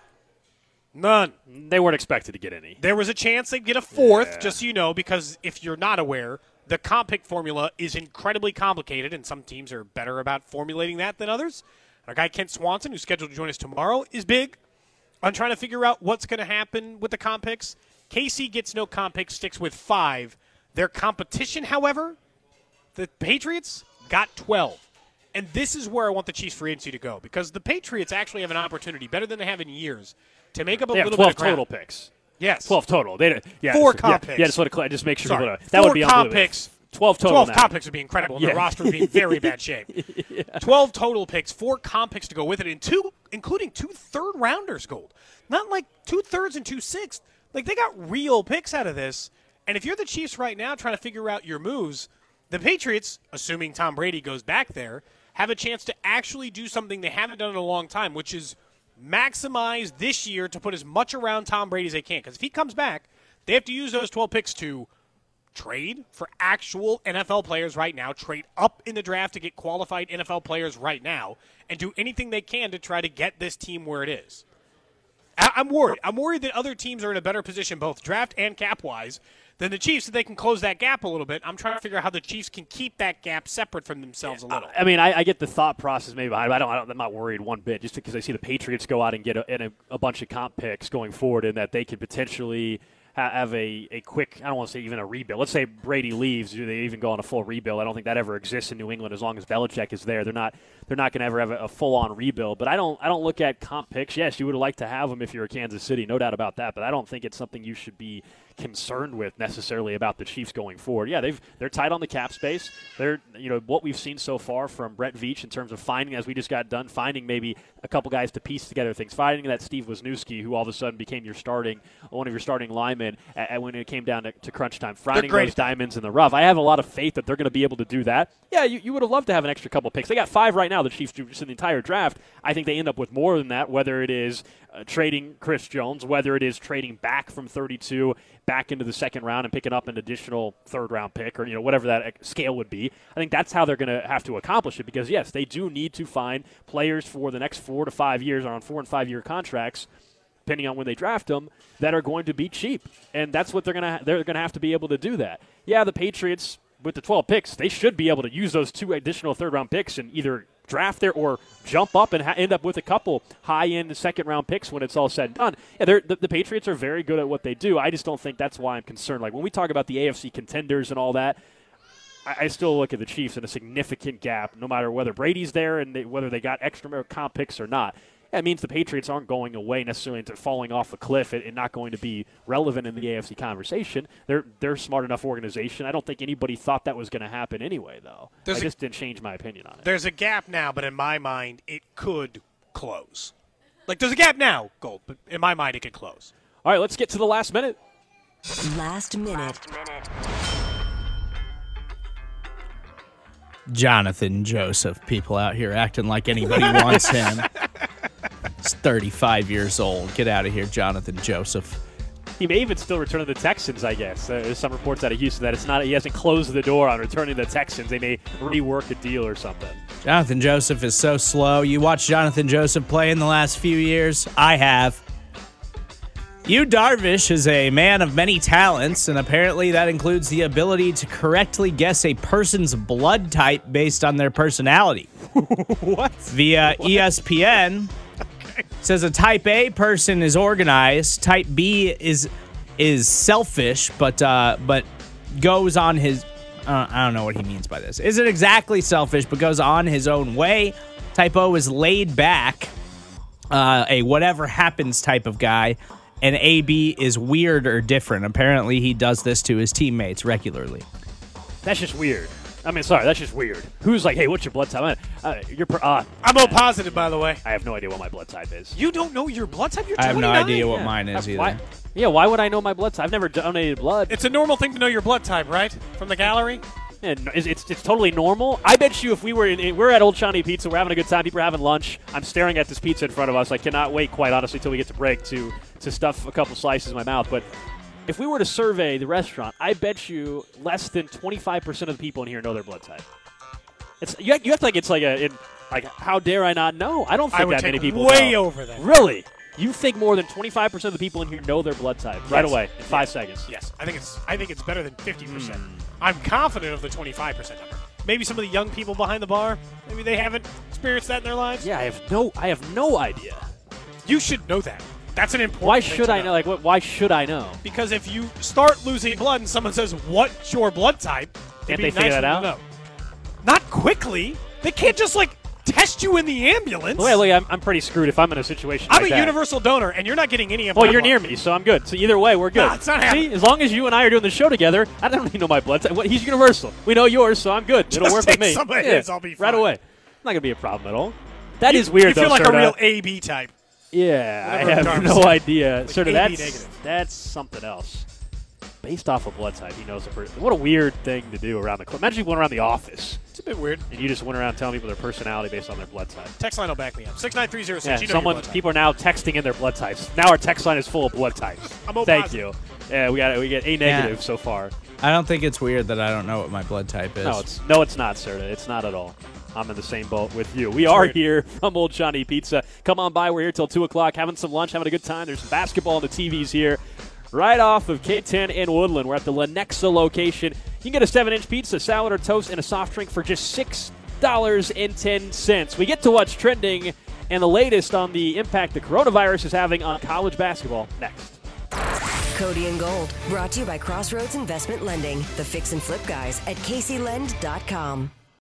none. They weren't expected to get any. There was a chance they'd get a fourth, Yeah. just so you know, because if you're not aware, the comp pick formula is incredibly complicated, and some teams are better about formulating that than others. Our guy Kent Swanson, who's scheduled to join us tomorrow, is big on trying to figure out what's going to happen with the comp picks. K C gets no comp picks, sticks with five. Their competition, however, the Patriots got twelve. And this is where I want the Chiefs free agency to go, because the Patriots actually have an opportunity, better than they have in years, to make up a They have little twelve bit of ground. total picks. Yes. twelve total. They yeah, Four yeah, comp picks. Yeah, just want to cl- just make sure Sorry. people know. That Four would be comp unbelievable. picks. twelve total. twelve now. comp picks would be incredible, and Yeah. the roster would be in very bad shape. yeah. twelve total picks, four comp picks to go with it, and two, including two third-rounders, Gold. Not like two-thirds and two-sixths. Like, they got real picks out of this. And if you're the Chiefs right now trying to figure out your moves, the Patriots, assuming Tom Brady goes back there, have a chance to actually do something they haven't done in a long time, which is maximize this year to put as much around Tom Brady as they can. Because if he comes back, they have to use those twelve picks to trade for actual N F L players right now, trade up in the draft to get qualified N F L players right now, and do anything they can to try to get this team where it is. I- I'm worried. I'm worried that other teams are in a better position, both draft and cap-wise, than the Chiefs, so they can close that gap a little bit. I'm trying to figure out how the Chiefs can keep that gap separate from themselves a little. I mean, I, I get the thought process maybe behind it. I don't, I don't, I'm not worried one bit just because I see the Patriots go out and get a, and a, a bunch of comp picks going forward and that they could potentially ha- have a, a quick, I don't want to say even a rebuild. Let's say Brady leaves. Do they even go on a full rebuild? I don't think that ever exists in New England as long as Belichick is there. They're not they're not going to ever have a, a full-on rebuild. But I don't I don't look at comp picks. Yes, you would like to have them if you're a Kansas City, no doubt about that. But I don't think it's something you should be concerned with necessarily about the Chiefs going forward. Yeah, they've they're tight on the cap space. They're you know what we've seen so far from Brett Veach in terms of finding, as we just got done, finding maybe a couple guys to piece together things. Finding that Steve Wisniewski, who all of a sudden became your starting one of your starting linemen at, at when it came down to, to crunch time. Finding great. those diamonds in the rough. I have a lot of faith that they're going to be able to do that. Yeah, you, you would have loved to have an extra couple picks. They got five right now. The Chiefs do just in the entire draft. I think they end up with more than that. Whether it is uh, trading Chris Jones, whether it is trading back from thirty-two back into the second round and picking up an additional third round pick, or you know whatever that scale would be. I think that's how they're going to have to accomplish it, because yes, they do need to find players for the next four to five years on four and five year contracts, depending on when they draft them, that are going to be cheap, and that's what they're going to they're going to have to be able to do that. Yeah, the Patriots with the twelve picks, they should be able to use those two additional third round picks and either draft there or jump up and ha- end up with a couple high-end second-round picks when it's all said and done. Yeah, they're, the, the Patriots are very good at what they do. I just don't think that's why I'm concerned. Like, when we talk about the A F C contenders and all that, I, I still look at the Chiefs in a significant gap, no matter whether Brady's there and they, whether they got extra comp picks or not. That means the Patriots aren't going away necessarily into falling off a cliff and, and not going to be relevant in the A F C conversation. They're they're a smart enough organization. I don't think anybody thought that was going to happen anyway, though. There's I a- just didn't change my opinion on it. There's a gap now, but in my mind, it could close. Like, there's a gap now, Gold, but in my mind, it could close. All right, let's get to the last minute. Last minute. Jonathan Joseph, people out here acting like anybody wants him. He's thirty-five years old. Get out of here, Jonathan Joseph. He may even still return to the Texans, I guess. Uh, there's some reports out of Houston that it's not. He hasn't closed the door on returning to the Texans. They may rework a deal or something. Jonathan Joseph is so slow. You watch Jonathan Joseph play in the last few years? I have. Yu Darvish is a man of many talents, and apparently that includes the ability to correctly guess a person's blood type based on their personality. What? Via E S P N, okay. Says a type A person is organized, type B is is selfish, but uh, but goes on his. Uh, I don't know what he means by this. Isn't exactly selfish, but goes on his own way. Type O is laid back, uh, a whatever happens type of guy. And A B is weird or different. Apparently, he does this to his teammates regularly. That's just weird. I mean, sorry, that's just weird. Who's like, hey, what's your blood type? Uh, you're per- uh, I'm O positive, by the way. I have no idea what my blood type is. You don't know your blood type? You're I have no twenty-nine? idea what Yeah. mine is Uh, either. Why, yeah, why would I know my blood type? I've never donated blood. It's a normal thing to know your blood type, right? From the gallery? And it's, it's, it's totally normal. I bet you if we were in, in, we're at Old Shawnee Pizza, we're having a good time, people are having lunch. I'm staring at this pizza in front of us. I cannot wait, quite honestly, until we get to break to to stuff a couple slices in my mouth. But if we were to survey the restaurant, I bet you less than twenty-five percent of the people in here know their blood type. It's you, you have to like it's like a in, like how dare I not know? I don't think I would that take many people way know. over that. Really? You think more than twenty-five percent of the people in here know their blood type right Yes. away in five Yes. seconds? Yes, I think it's I think it's better than fifty percent. Hmm. I'm confident of the twenty-five percent number. Maybe some of the young people behind the bar, maybe they haven't experienced that in their lives. Yeah, I have no I have no idea. You should know that. That's an important Why thing should to I know? Like, what? Why should I know? Because if you start losing blood and someone says, "What's your blood type?" it'd Can't be they figure nice that to out? know. Not quickly. They can't just like test you in the ambulance. Wait, look, I'm, I'm pretty screwed if I'm in a situation I'm like a that. universal donor, and you're not getting any of Well, my you're blood. near me, so I'm good. So either way, we're good. Nah, it's not See, happening. as long as you and I are doing the show together, I don't need to know my blood type. What- He's universal. We know yours, so I'm good. It'll Just work take with me. some of Yeah, his, I'll be right fine. away. Not gonna be a problem at all. That You- is weird, You feel though, like Serta. a real A B type. Yeah, I Whatever have Darm no said. idea. Like Sort of A B that's negative. that's something else. Based off of blood type, he knows the person. What a weird thing to do around the club. Imagine you went around the office It's a bit weird. and you just went around telling people their personality based on their blood type. Text line will back me up. Six nine three zero six. Yeah, You know your someone. blood type. People are now texting in their blood types. Now our text line is full of blood types. I'm O Thank positive. you. Yeah, we got we get A negative so far. I don't think it's weird that I don't know what my blood type is. No, it's no, it's not, Serta. It's not at all. I'm in the same boat with you. We are weird. here from Old Shawnee Pizza. Come on by. We're here till two o'clock, having some lunch, having a good time. There's some basketball on the T Vs here, right off of K ten in Woodland. We're at the Lenexa location. You can get a seven-inch pizza, salad, or toast, and a soft drink for just six dollars and ten cents. We get to what's trending and the latest on the impact the coronavirus is having on college basketball next. Cody and Gold, brought to you by Crossroads Investment Lending, the fix and flip guys at casey lend dot com.